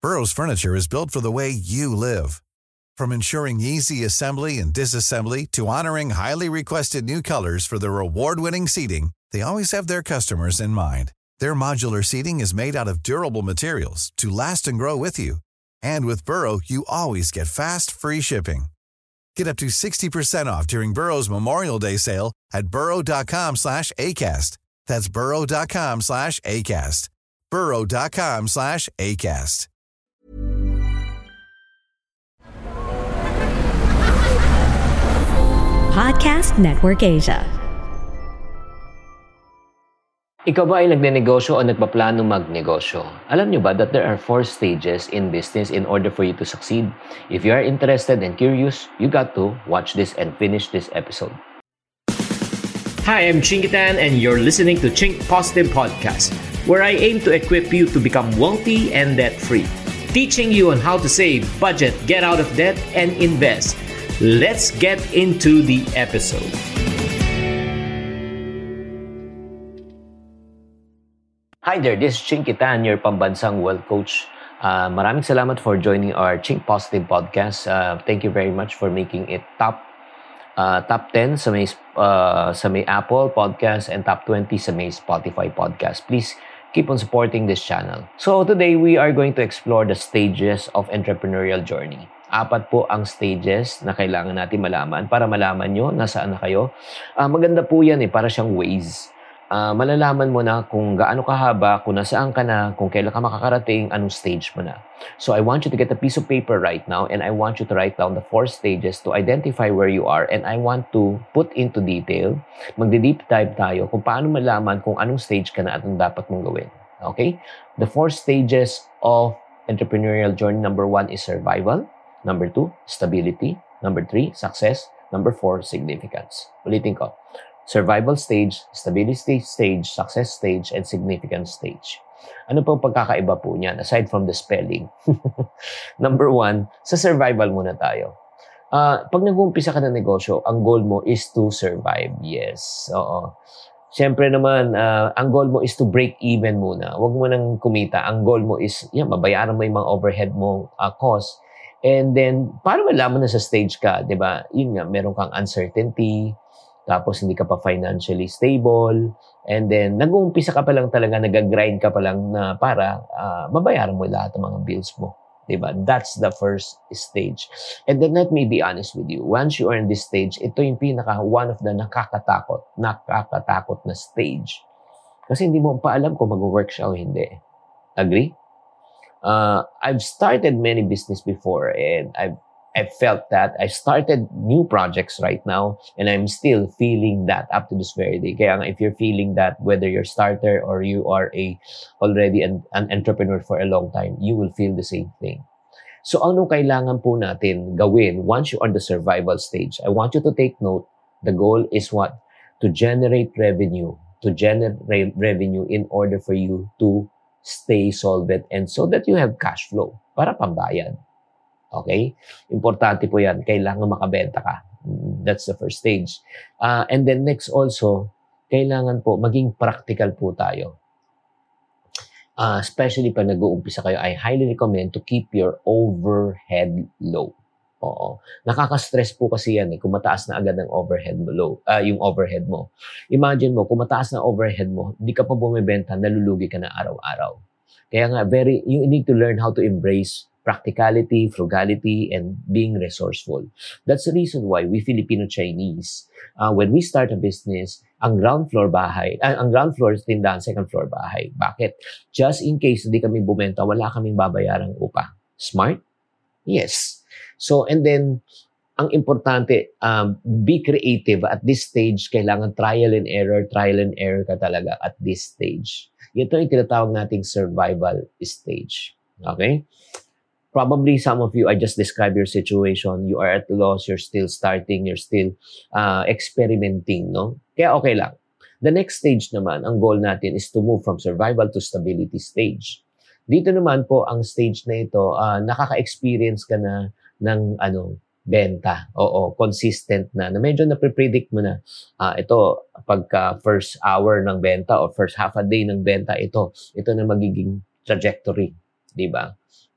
Burrow's furniture is built for the way you live. From ensuring easy assembly and disassembly to honoring highly requested new colors for their award-winning seating, they always have their customers in mind. Their modular seating is made out of durable materials to last and grow with you. And with Burrow, you always get fast, free shipping. Get up to 60% off during Burrow's Memorial Day sale at burrow.com/ACAST. That's burrow.com/ACAST. burrow.com/ACAST. Podcast Network Asia. Ikaw ba ay nagnenegosyo o nagpaplano magnegosyo? Alam niyo ba that there are 4 stages in business in order for you to succeed? If you are interested and curious, you got to watch this and finish this episode. Hi, I'm Chinkitan and you're listening to Chink Positive Podcast, where I aim to equip you to become wealthy and debt-free. Teaching you on how to save, budget, get out of debt, and invest. Let's get into the episode. Hi there, this is Chinkitan, your pambansang wealth coach. Maraming salamat for joining our Chink Positive Podcast. Thank you very much for making it top 10 sa may Apple Podcast and top 20 sa may Spotify Podcast. Please keep on supporting this channel. So today we are going to explore the stages of entrepreneurial journey. 4 po ang stages na kailangan natin malaman para malaman nyo nasaan na kayo. Maganda po yan para siyang ways. Malalaman mo na kung gaano kahaba, kung nasaan ka na, kung kailan ka makakarating, anong stage mo na. So I want you to get a piece of paper right now and I want you to write down the 4 stages to identify where you are, and I want to put into detail, magdi-deep dive tayo kung paano malaman kung anong stage ka na at anong dapat mong gawin. Okay? The 4 stages of entrepreneurial journey. Number 1 is survival. Number 2, stability. Number 3, success. Number 4, significance. Ulitin ko. Survival stage, stability stage, success stage, and significance stage. Ano pong pagkakaiba po niyan aside from the spelling? Number 1, sa survival muna tayo. Pag nag-uumpisa ka ng negosyo, ang goal mo is to survive. Yes, oo. Siyempre naman, ang goal mo is to break even muna. Huwag mo nang kumita. Ang goal mo is, mabayaran mo yung mga overhead mo cost. And then, paano malaman na sa stage ka, di ba? Yun nga, meron kang uncertainty, tapos hindi ka pa financially stable, and then, nag-uumpisa ka pa lang talaga, nag-grind ka pa lang na para mabayaran mo lahat ng mga bills mo. Di ba? That's the first stage. And then, let me be honest with you. Once you are in this stage, ito yung one of the nakakatakot na stage. Kasi hindi mo pa alam kung mag-work siya o hindi. Agree? I've started many business before and I've felt that. I started new projects right now and I'm still feeling that up to this very day. Kaya if you're feeling that, whether you're a starter or you are already an entrepreneur for a long time, you will feel the same thing. So ano kailangan po natin gawin once you're on the survival stage? I want you to take note. The goal is what? To generate revenue. To generate revenue in order for you to stay solvent and so that you have cash flow para pambayad. Okay? Importante po yan. Kailangan makabenta ka. That's the first stage. And then next also, kailangan po maging practical po tayo. Especially pag nag-uumpisa kayo, I highly recommend to keep your overhead low. Oo. Nakaka-stress po kasi yan kung mataas na agad ang overhead mo low, yung overhead mo. Imagine mo, kung mataas na overhead mo, hindi ka pa bumibenta, nalulugi ka na araw-araw. Kaya nga, you need to learn how to embrace practicality, frugality, and being resourceful. That's the reason why we Filipino-Chinese, when we start a business, ang ground floor is tindahan, second floor bahay. Bakit? Just in case hindi kami bumenta, wala kaming babayarang upa. Smart? Yes. So, and then, ang importante, be creative. At this stage, kailangan trial and error ka talaga at this stage. Ito yung tinatawag nating survival stage. Okay? Probably some of you, I just described your situation. You are at loss, you're still starting, you're still experimenting, no? Kaya okay lang. The next stage naman, ang goal natin is to move from survival to stability stage. Dito naman po, ang stage na ito, nakaka-experience ka na ng benta. Oo, consistent na medyo na-predict mo na. Ito, pagka first hour ng benta o first half a day ng benta, ito na magiging trajectory. Di ba?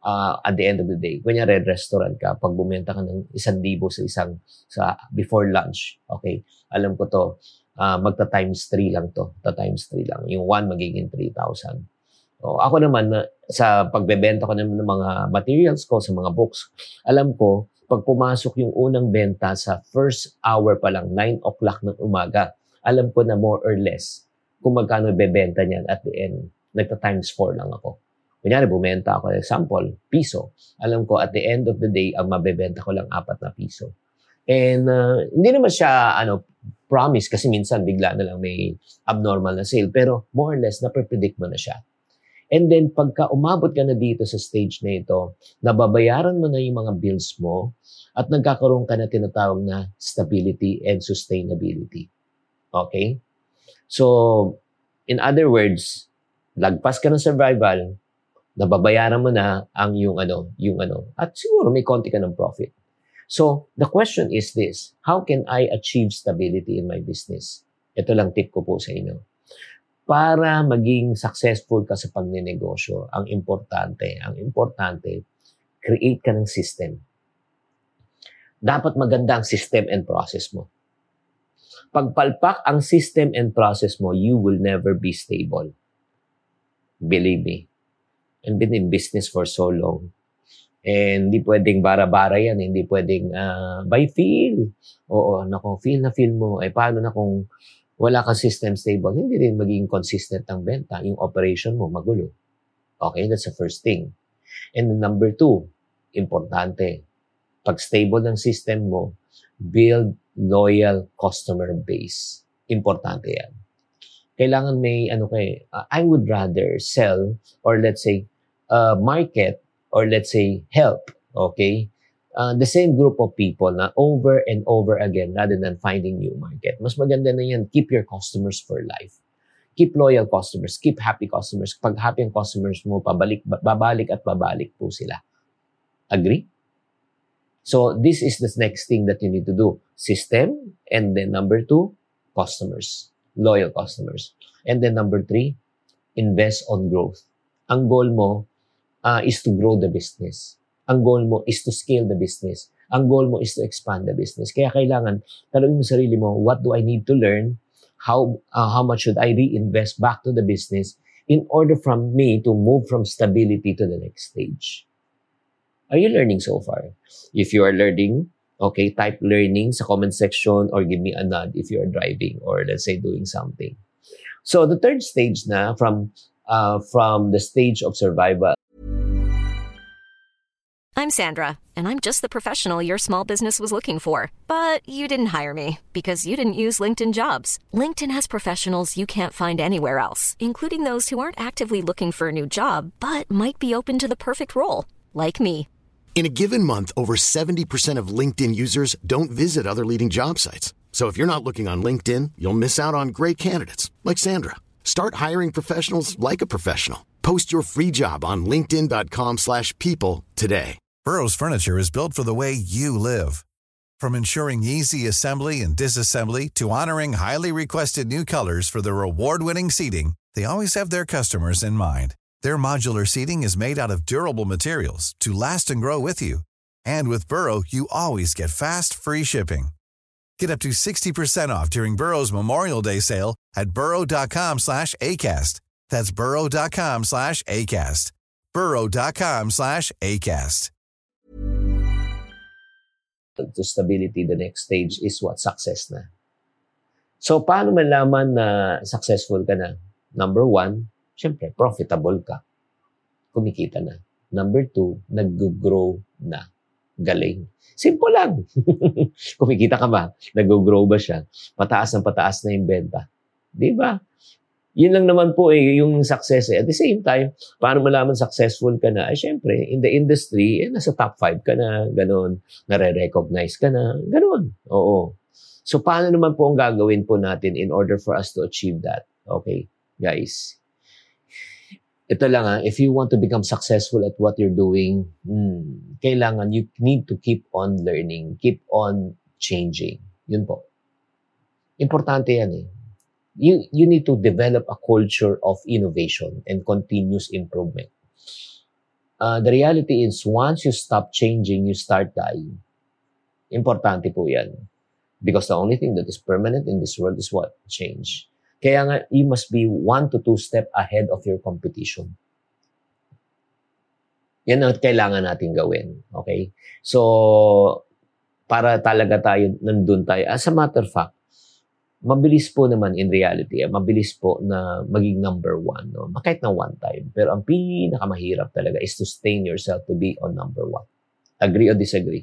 at the end of the day. Kunyari, restaurant ka, pag bumenta ka ng 1,000 sa before lunch, okay, alam ko to, magta times 3 lang to. Times 3 lang. Yung 1 magiging 3,000. So, ako naman, sa pagbebenta ko naman ng mga materials ko, sa mga books, alam ko, pag pumasok yung unang benta sa first hour pa lang, 9 o'clock ng umaga, alam ko na more or less kung magkano bebenta niyan at the end. Nagta times 4 lang ako. Kunyari, bumenta ako, example, piso. Alam ko, at the end of the day, ang mabebenta ko lang 4 na piso. And hindi naman siya promise kasi minsan bigla na lang may abnormal na sale. Pero more or less, naprepredict mo na siya. And then, pagka umabot ka na dito sa stage na ito, nababayaran mo na yung mga bills mo at nagkakaroon ka na tinatawag na stability and sustainability. Okay? So, in other words, lagpas ka ng survival, nababayaran mo na ang yung at siguro may konti ka ng profit. So, the question is this, how can I achieve stability in my business? Ito lang tip ko po sa inyo. Para maging successful ka sa pagnenegosyo, ang importante, create ka ng system. Dapat maganda ang system and process mo. Pagpalpak ang system and process mo, you will never be stable. Believe me. I've been in business for so long. And hindi pwedeng bara-bara yan. Hindi pwedeng by feel. Oo, feel na feel mo. Paano na kung wala kang system stable, hindi rin magiging consistent ang benta. Yung operation mo, magulo. Okay, that's the first thing. And number 2, importante. Pag stable ng system mo, build loyal customer base. Importante yan. Kailangan may, I would rather sell or let's say, market or let's say, help. Okay? The same group of people na over and over again rather than finding new market. Mas maganda na yan, keep your customers for life. Keep loyal customers, keep happy customers. Pag happy ang customers mo, babalik at babalik po sila. Agree? So, this is the next thing that you need to do. System, and then number 2, customers. Loyal customers. And then number 3, invest on growth. Ang goal mo is to grow the business. Ang goal mo is to scale the business. Ang goal mo is to expand the business. Kaya kailangan, tanongin mo sarili mo, what do I need to learn? How much should I reinvest back to the business in order from me to move from stability to the next stage? Are you learning so far? If you are learning, okay, type learning sa comment section or give me a nod if you are driving or let's say doing something. So the third stage na from the stage of survival. I'm Sandra, and I'm just the professional your small business was looking for. But you didn't hire me because you didn't use LinkedIn Jobs. LinkedIn has professionals you can't find anywhere else, including those who aren't actively looking for a new job, but might be open to the perfect role, like me. In a given month, over 70% of LinkedIn users don't visit other leading job sites. So if you're not looking on LinkedIn, you'll miss out on great candidates like Sandra. Start hiring professionals like a professional. Post your free job on linkedin.com/people today. Burrow's furniture is built for the way you live. From ensuring easy assembly and disassembly to honoring highly requested new colors for their award-winning seating, they always have their customers in mind. Their modular seating is made out of durable materials to last and grow with you. And with Burrow, you always get fast, free shipping. Get up to 60% off during Burrow's Memorial Day sale at burrow.com/ACAST. That's burrow.com/ACAST. burrow.com/ACAST. To stability, the next stage is what? Success na. So, paano malaman na successful ka na? Number 1, syempre, profitable ka. Kumikita na. Number 2, nag-grow na. Galing. Simple lang. Kumikita ka ba? Nag-grow ba siya? Pataas na yung benta. Di ba? Yun lang naman po yung success. At the same time, paano malaman successful ka na? Syempre, in the industry, nasa top 5 ka na, ganun. Nare-recognize ka na, ganun. Oo. So, paano naman po ang gagawin po natin in order for us to achieve that? Okay, guys. Ito lang if you want to become successful at what you're doing, kailangan you need to keep on learning, keep on changing. Yun po. Importante yan You need to develop a culture of innovation and continuous improvement. the reality is once you stop changing, you start dying. Importante po yan. Because the only thing that is permanent in this world is what? Change. Kaya nga, you must be 1 to 2 steps ahead of your competition. Yan ang kailangan natin gawin. Okay? So, para talaga tayo, nandun tayo. As a matter of fact, mabilis po naman in reality, mabilis po na maging number 1. No? Kahit na one time. Pero ang pinakamahirap talaga is to sustain yourself to be on number 1. Agree or disagree?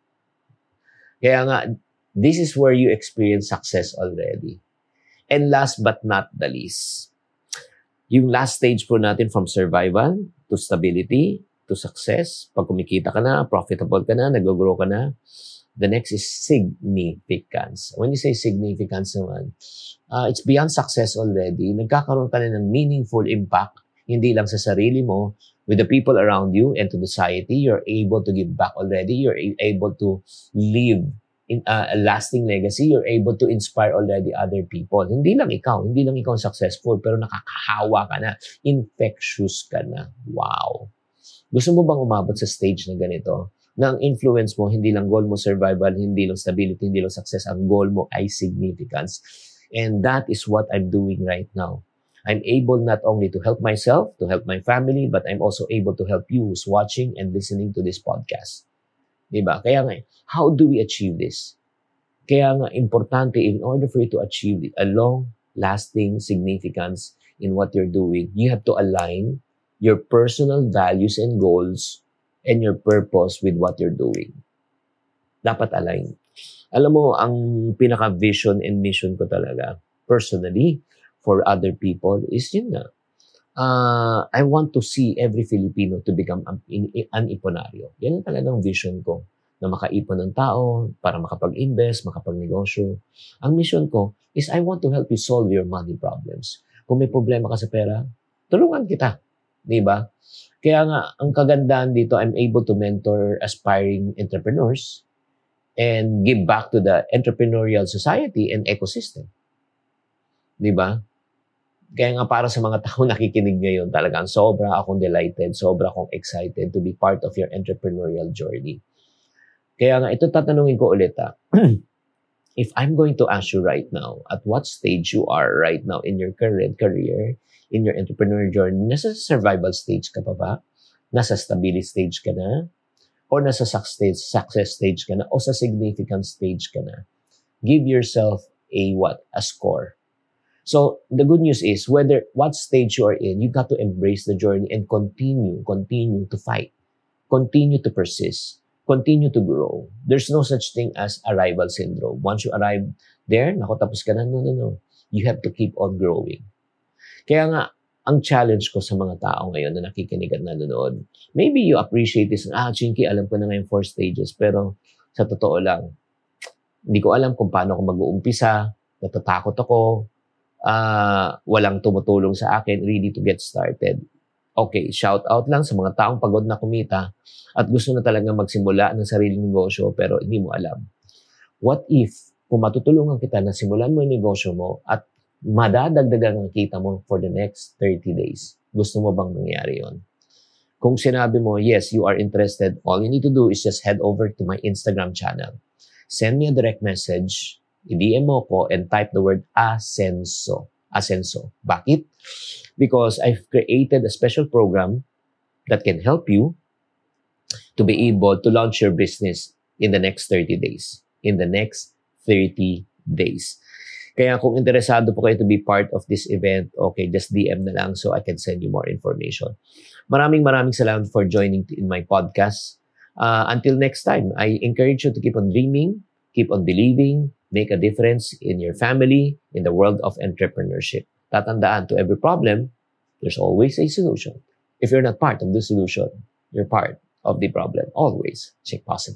Kaya nga, this is where you experience success already. And last but not the least, yung last stage po natin from survival to stability to success. Pag kumikita ka na, profitable ka na, nag-grow ka na, the next is significance. When you say significance naman, it's beyond success already. Nagkakaroon ka na ng meaningful impact, hindi lang sa sarili mo, with the people around you and to society. You're able to give back already. You're able to live in a lasting legacy. You're able to inspire already other people. Hindi lang ikaw successful, pero nakakahawa ka na. Infectious ka na. Wow. Gusto mo bang umabot sa stage na ganito? Na ang influence mo, hindi lang goal mo survival, hindi lang stability, hindi lang success. Ang goal mo ay significance. And that is what I'm doing right now. I'm able not only to help myself, to help my family, but I'm also able to help you who's watching and listening to this podcast. Diba? Kaya nga, how do we achieve this? Kaya nga, importante, in order for you to achieve a long-lasting significance in what you're doing, you have to align your personal values and goals and your purpose with what you're doing. Dapat align. Alam mo, ang pinaka-vision and mission ko talaga, personally, for other people, is yun na. I want to see every Filipino to become an iponaryo. Yan ang talagang vision ko, na makaipon ng tao, para makapag-invest, makapag-negosyo. Ang mission ko is I want to help you solve your money problems. Kung may problema ka sa pera, tulungan kita. Diba? Kaya nga, ang kagandahan dito, I'm able to mentor aspiring entrepreneurs and give back to the entrepreneurial society and ecosystem. Diba? Kaya nga para sa mga tao nakikinig ngayon, talagang sobra akong delighted, sobra akong excited to be part of your entrepreneurial journey. Kaya nga, ito tatanungin ko ulit if I'm going to ask you right now, at what stage you are right now in your current career, in your entrepreneurial journey, nasa survival stage ka pa ba? Nasa stability stage ka na? O nasa success stage ka na? O sa significant stage ka na? Give yourself a score. So, the good news is, what stage you are in, you got to embrace the journey and continue to fight. Continue to persist. Continue to grow. There's no such thing as arrival syndrome. Once you arrive there, tapos ka na, no. You have to keep on growing. Kaya nga, ang challenge ko sa mga tao ngayon na nakikinig at nanonood, maybe you appreciate this, Chinky, alam ko na ngayon 4 stages, pero sa totoo lang, hindi ko alam kung paano ako mag-uumpisa, natatakot ako, walang tumutulong sa akin, really to get started. Okay, shout out lang sa mga taong pagod na kumita at gusto na talaga magsimula ng sariling negosyo pero hindi mo alam. What if, kung matutulungan kita na simulan mo yung negosyo mo at madadagdagan ang kita mo for the next 30 days. Gusto mo bang mangyari yon? Kung sinabi mo, yes, you are interested, all you need to do is just head over to my Instagram channel. Send me a direct message, i-DM mo ko, and type the word Asenso. Asenso. Bakit? Because I've created a special program that can help you to be able to launch your business in the next 30 days. In the next 30 days. Kaya kung interesado po kayo to be part of this event, okay, just DM na lang so I can send you more information. Maraming salamat for joining in my podcast. Until next time, I encourage you to keep on dreaming, keep on believing, make a difference in your family, in the world of entrepreneurship. Tatandaan, to every problem, there's always a solution. If you're not part of the solution, you're part of the problem. Always think positive.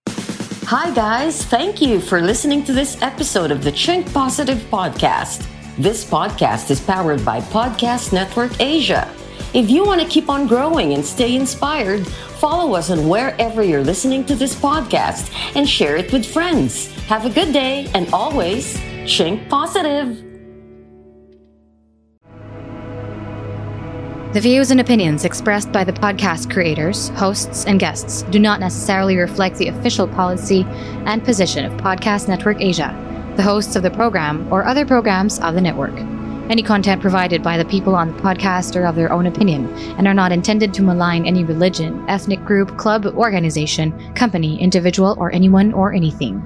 Hi guys, thank you for listening to this episode of the Think Positive Podcast. This podcast is powered by Podcast Network Asia. If you want to keep on growing and stay inspired, follow us on wherever you're listening to this podcast and share it with friends. Have a good day and always think positive. The views and opinions expressed by the podcast creators, hosts, and guests do not necessarily reflect the official policy and position of Podcast Network Asia, the hosts of the program, or other programs of the network. Any content provided by the people on the podcast are of their own opinion and are not intended to malign any religion, ethnic group, club, organization, company, individual, or anyone or anything.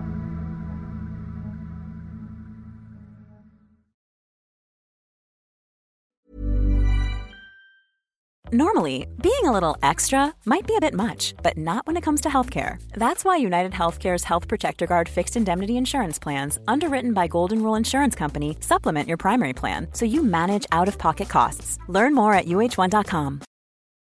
Normally, being a little extra might be a bit much, but not when it comes to healthcare. That's why United Healthcare's Health Protector Guard fixed indemnity insurance plans, underwritten by Golden Rule Insurance Company, supplement your primary plan so you manage out-of-pocket costs. Learn more at uh1.com.